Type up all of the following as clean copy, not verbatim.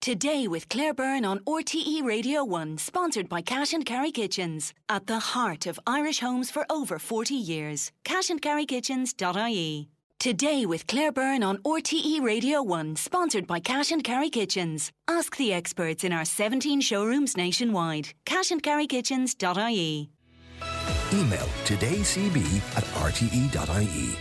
Today with Claire Byrne on RTE Radio 1, sponsored by Cash and Carry Kitchens. At the heart of Irish homes for over 40 years. cashandcarrykitchens.ie. Today with Claire Byrne on RTE Radio 1, sponsored by Cash and Carry Kitchens. Ask the experts in our 17 showrooms nationwide. cashandcarrykitchens.ie. Email todaycb@rte.ie.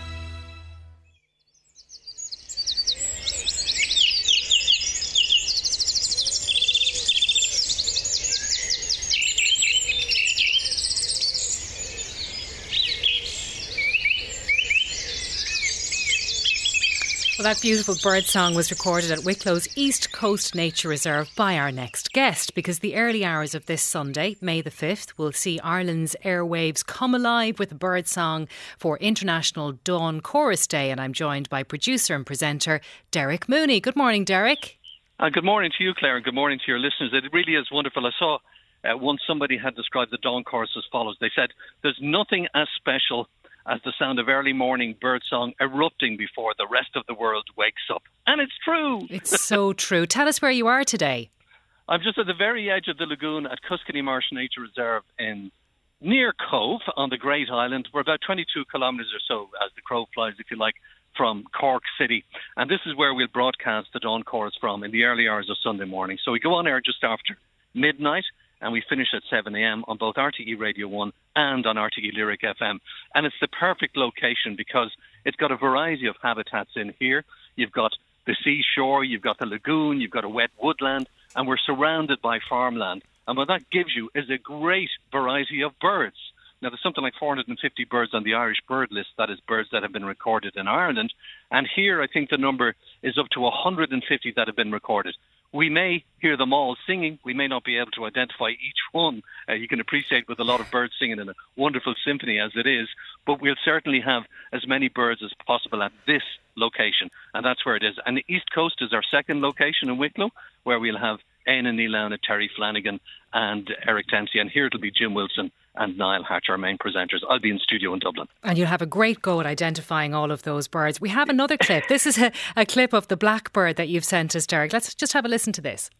Well, that beautiful bird song was recorded at Wicklow's East Coast Nature Reserve by our next guest, because the early hours of this Sunday, May the 5th, will see Ireland's airwaves come alive with a bird song for International Dawn Chorus Day. And I'm joined by producer and presenter Derek Mooney. Good morning, Derek. Good morning to you, Claire, and good morning to your listeners. It really is wonderful. I saw once somebody had described the Dawn Chorus as follows. They said, "There's nothing as special as the sound of early morning birdsong erupting before the rest of the world wakes up." And it's true. It's so true. Tell us where you are today. I'm just at the very edge of the lagoon at Cuskany Marsh Nature Reserve in near Cove on the Great Island. We're about 22 kilometres or so, as the crow flies, if you like, from Cork City. And this is where we'll broadcast the Dawn Chorus from in the early hours of Sunday morning. So we go on air just after midnight, and we finish at 7 a.m. on both RTE Radio 1 and on RTE Lyric FM. And it's the perfect location because it's got a variety of habitats in here. You've got the seashore, you've got the lagoon, you've got a wet woodland, and we're surrounded by farmland. And what that gives you is a great variety of birds. Now, there's something like 450 birds on the Irish bird list, that is birds that have been recorded in Ireland. And here, I think the number is up to 150 that have been recorded. We may hear them all singing. We may not be able to identify each one. You can appreciate with a lot of birds singing in a wonderful symphony as it is, but we'll certainly have as many birds as possible at this location, and that's where it is. And the East Coast is our second location in Wicklow, where we'll have Éanna Níl, Terry Flanagan and Eric Dempsey, and here it'll be Jim Wilson and Niall Hatch, our main presenters. I'll be in studio in Dublin. And you'll have a great go at identifying all of those birds. We have another clip. This is a clip of the blackbird that you've sent us, Derek. Let's just have a listen to this.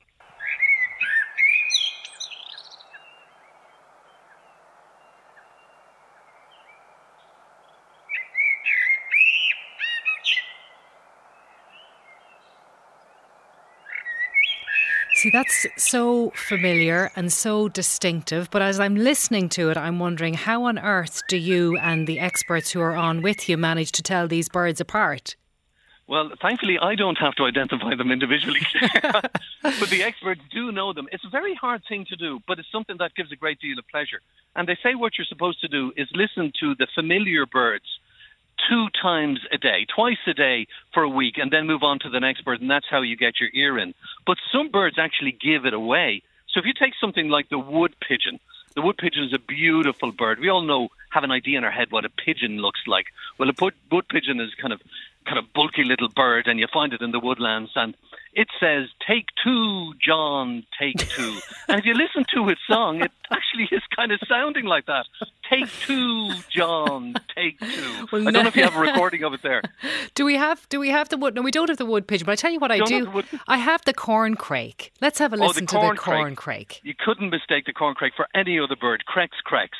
See, that's so familiar and so distinctive, but as I'm listening to it, I'm wondering, how on earth do you and the experts who are on with you manage to tell these birds apart? Well, thankfully, I don't have to identify them individually, but the experts do know them. It's a very hard thing to do, but it's something that gives a great deal of pleasure. And they say what you're supposed to do is listen to the familiar birds 2 times a day, twice a day for a week, and then move on to the next bird, and that's how you get your ear in. But some birds actually give it away. So if you take something like the wood pigeon is a beautiful bird. We all have an idea in our head what a pigeon looks like. Well, a wood pigeon is kind of bulky little bird, and you find it in the woodlands, and it says, "Take 2, John, take 2." And if you listen to its song, it actually is kind of sounding like that. "Take 2, John, take 2." Well, I don't know if you have a recording of it there. Do we have the wood? No, we don't have the wood pigeon, but I tell you what I do. I have the corncrake. Let's have a listen to the corncrake. You couldn't mistake the corncrake for any other bird. Crex.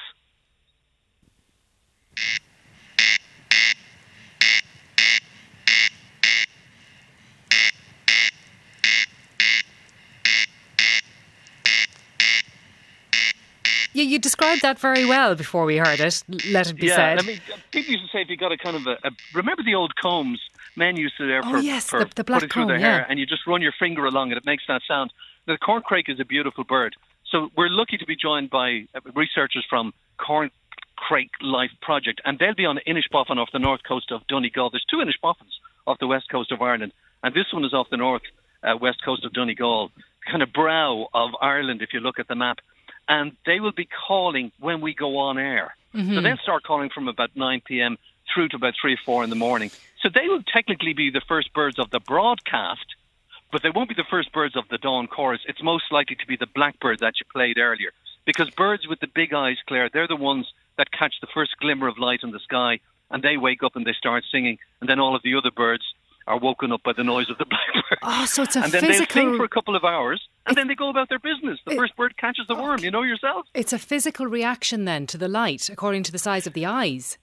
You described that very well before we heard it, let it be said. Yeah, I mean, people used to say if you got a kind of remember the old combs men used to there for the black put it through comb, their hair, and you just run your finger along it, it makes that sound. Now, the corncrake is a beautiful bird. So we're lucky to be joined by researchers from Corncrake Life Project, and they'll be on Inishboffin off the north coast of Donegal. There's 2 Inishboffins off the west coast of Ireland, and this one is off the north west coast of Donegal, kind of brow of Ireland if you look at the map. And they will be calling when we go on air. Mm-hmm. So they'll start calling from about 9 p.m. through to about 3 or 4 in the morning. So they will technically be the first birds of the broadcast, but they won't be the first birds of the Dawn Chorus. It's most likely to be the blackbird that you played earlier. Because birds with the big eyes, Claire, they're the ones that catch the first glimmer of light in the sky, and they wake up and they start singing. And then all of the other birds are woken up by the noise of the blackbird. Oh, so it's a and then physical... they sing for a couple of hours, and then they go about their business. The first bird catches the worm, you know yourself. It's a physical reaction then to the light, according to the size of the eyes.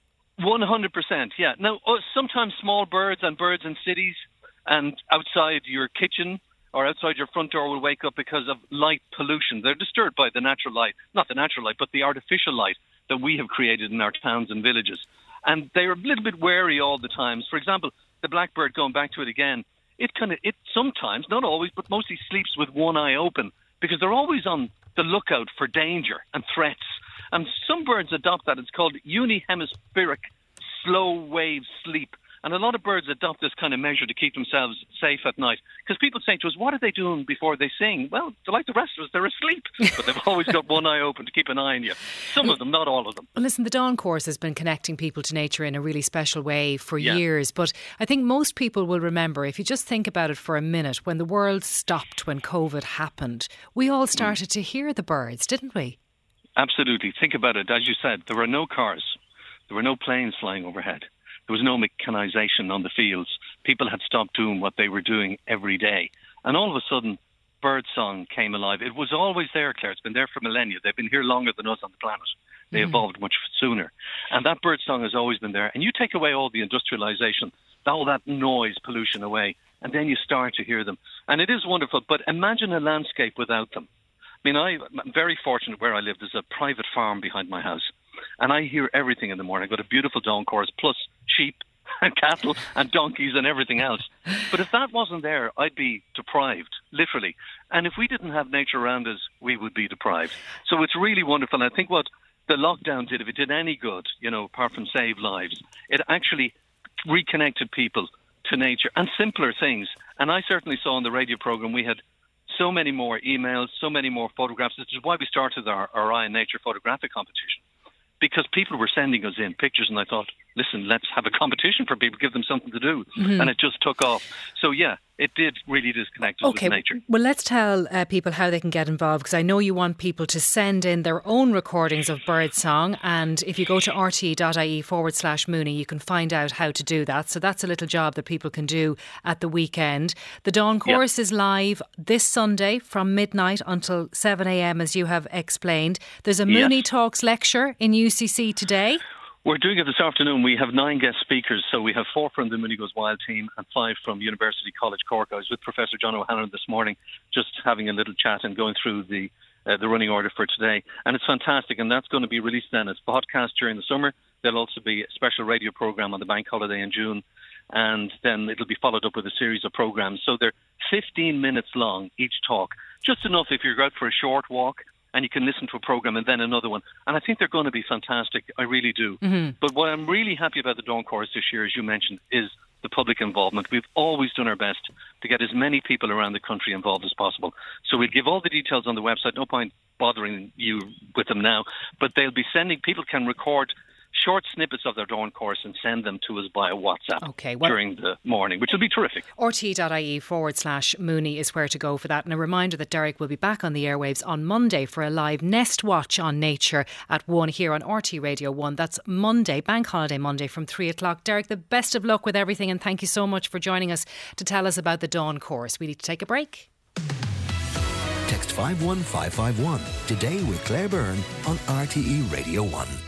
100%, yeah. Now, sometimes small birds and birds in cities and outside your kitchen or outside your front door will wake up because of light pollution. They're disturbed by the natural light, not the natural light, but the artificial light that we have created in our towns and villages. And they're a little bit wary all the time. For example, the blackbird, going back to it again, it sometimes, not always, but mostly sleeps with one eye open because they're always on the lookout for danger and threats. And some birds adopt that. It's called unihemispheric slow wave sleep. And a lot of birds adopt this kind of measure to keep themselves safe at night. Because people say to us, what are they doing before they sing? Well, they're like the rest of us, they're asleep. But they've always got one eye open to keep an eye on you. Some of them, not all of them. Well, listen, the Dawn Course has been connecting people to nature in a really special way for years. But I think most people will remember, if you just think about it for a minute, when the world stopped, when COVID happened, we all started to hear the birds, didn't we? Absolutely. Think about it. As you said, there were no cars. There were no planes flying overhead. There was no mechanisation on the fields. People had stopped doing what they were doing every day. And all of a sudden, birdsong came alive. It was always there, Claire. It's been there for millennia. They've been here longer than us on the planet. They evolved much sooner. And that birdsong has always been there. And you take away all the industrialisation, all that noise pollution away, and then you start to hear them. And it is wonderful. But imagine a landscape without them. I mean, I'm very fortunate where I live. There's a private farm behind my house. And I hear everything in the morning. I've got a beautiful dawn chorus, plus sheep and cattle and donkeys and everything else. But if that wasn't there, I'd be deprived, literally. And if we didn't have nature around us, we would be deprived. So it's really wonderful. And I think what the lockdown did, if it did any good, apart from save lives, it actually reconnected people to nature and simpler things. And I certainly saw on the radio programme we had so many more emails, so many more photographs. This is why we started our Eye in Nature photographic competition. Because people were sending us in pictures, and I thought, listen, let's have a competition for people, give them something to do. And it just took off. So, yeah, it did really disconnect us with nature. Well, let's tell people how they can get involved, because I know you want people to send in their own recordings of birdsong. And if you go to rte.ie/Mooney, you can find out how to do that. So that's a little job that people can do at the weekend. The Dawn Chorus is live this Sunday from midnight until 7 a.m, as you have explained. There's a Mooney Talks lecture in UCC today. We're doing it this afternoon. We have 9 guest speakers. So we have 4 from the Mooney Goes Wild team and 5 from University College Cork. I was with Professor John O'Hanlon this morning, just having a little chat and going through the running order for today. And it's fantastic. And that's going to be released then as podcast during the summer. There'll also be a special radio programme on the bank holiday in June. And then it'll be followed up with a series of programmes. So they're 15 minutes long, each talk. Just enough if you're out for a short walk, and you can listen to a programme and then another one. And I think they're going to be fantastic. I really do. But what I'm really happy about the Dawn Chorus this year, as you mentioned, is the public involvement. We've always done our best to get as many people around the country involved as possible. So we'll give all the details on the website. No point bothering you with them now. But they'll be sending, people can record short snippets of their Dawn Chorus and send them to us via WhatsApp during the morning, which will be terrific. rte.ie/Mooney is where to go for that. And a reminder that Derek will be back on the airwaves on Monday for a live Nest Watch on Nature at 1 here on RT Radio 1. That's Monday, Bank Holiday Monday from 3 o'clock. Derek, the best of luck with everything, and thank you so much for joining us to tell us about the Dawn Chorus. We need to take a break. Text 51551 today with Claire Byrne on RTE Radio 1.